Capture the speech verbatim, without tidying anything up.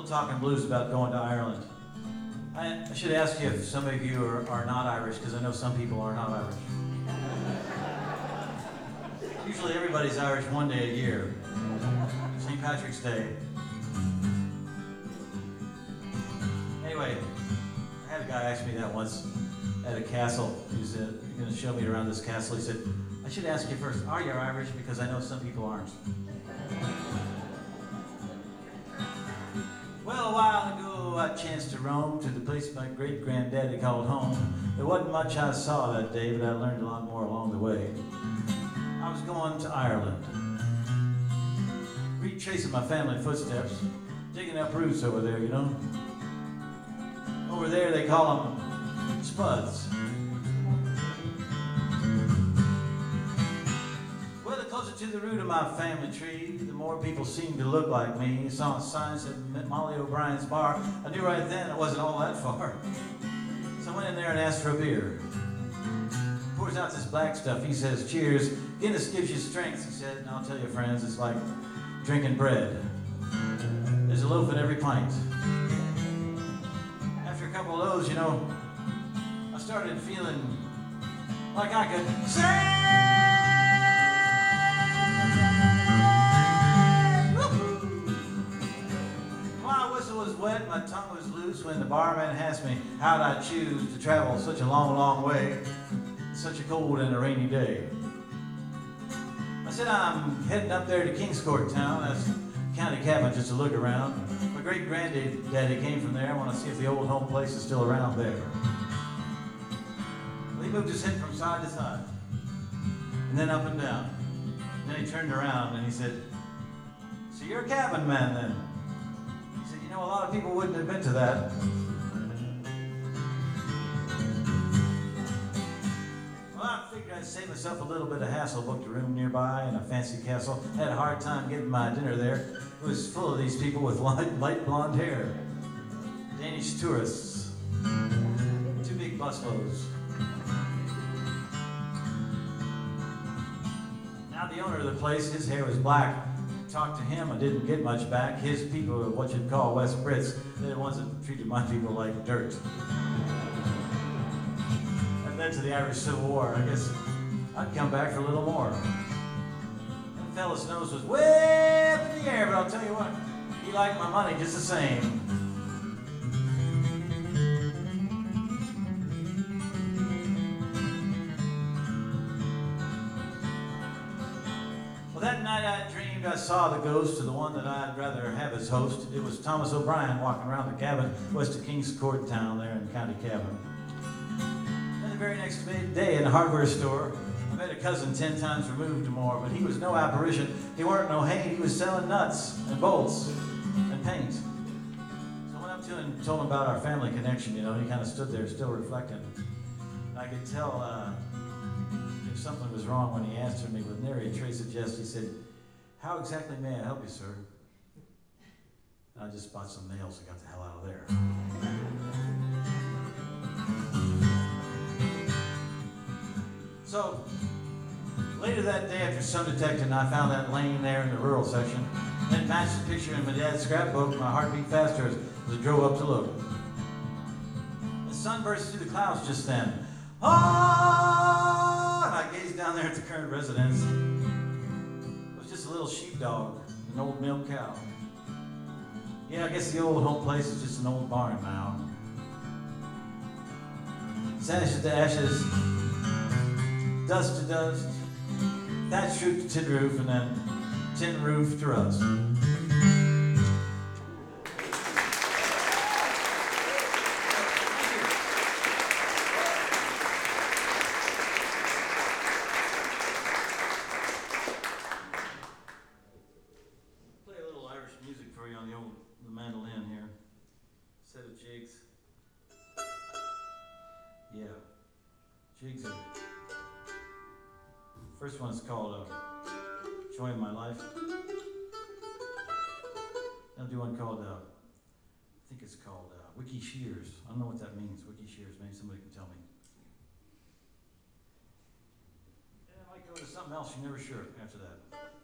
talking blues about going to Ireland. I, I should ask you if some of you are, are not Irish, because I know some people are not Irish. Usually everybody's Irish one day a year, Saint Patrick's Day. Anyway, I had a guy ask me that once at a castle. He said, "You're going to show me around this castle." He said, "I should ask you first, are you Irish? Because I know some people aren't." Well, a while ago, I chanced to roam to the place my great-granddaddy called home. There wasn't much I saw that day, but I learned a lot more along the way. I was going to Ireland, retracing my family footsteps, digging up roots over there, you know. Over there, they call them spuds. Well, the closer to the root of my family tree, the more people seemed to look like me. Saw a sign said Molly O'Brien's Bar. I knew right then it wasn't all that far. So I went in there and asked for a beer. Pours out this black stuff. He says, "Cheers. Guinness gives you strength," he said. "And I'll tell you, friends, it's like drinking bread. There's a loaf in every pint." After a couple of those, you know, I started feeling like I could say. My whistle was wet, my tongue was loose when the barman asked me how'd I choose to travel such a long, long way, such a cold and a rainy day. I said, "I'm heading up there to Kings Court town. That's county cabin just to look around. My great-granddaddy daddy came from there. I want to see if the old home place is still around there." Well, he moved his head from side to side, and then up and down. And then he turned around and he said, "So you're a cabin man then?" He said, "You know, a lot of people wouldn't admit to that." Well, I figured I'd save myself a little bit of hassle, booked a room nearby in a fancy castle. Had a hard time getting my dinner there. It was full of these people with light, light blonde hair. Danish tourists. Two big busloads. Now the owner of the place, his hair was black. I talked to him, I didn't get much back. His people are what you'd call West Brits. They're the ones that treated my people like dirt. And then to the Irish Civil War, I guess I'd come back for a little more. That fella's nose was way up in the air, but I'll tell you what, he liked my money just the same. Well, that night I dreamed I saw the ghost of the one that I'd rather have as host. It was Thomas O'Brien walking around the cabin west of Kings Court town there in County Cabin. Then the very next day in the hardware store, I met a cousin ten times removed or more, but he was no apparition. He weren't no hay. He was selling nuts and bolts and paint. So I went up to him and told him about our family connection, you know. He kind of stood there still reflecting. And I could tell uh, if something was wrong when he answered me with nary a trace of jest. He said, "How exactly may I help you, sir?" And I just bought some nails and got the hell out of there. So, later that day, after some detecting, I found that lane there in the rural section. And it matched the picture in my dad's scrapbook. My heart beat faster as I drove up to look. The sun burst through the clouds just then. Ah! And I gazed down there at the current residence. It was just a little sheepdog, an old milk cow. Yeah, I guess the old home place is just an old barn now. It's ashes to ashes, dust to dust, thatch roof to tin roof, and then tin roof to rust. Play a little Irish music for you on the old the mandolin here. Set of jigs. Yeah, jigs are. First one's called uh, Joy of My Life. I'll do one called, uh, I think it's called uh, Wiki Shears. I don't know what that means, Wiki Shears. Maybe somebody can tell me. And I might go to something else you're never sure after that.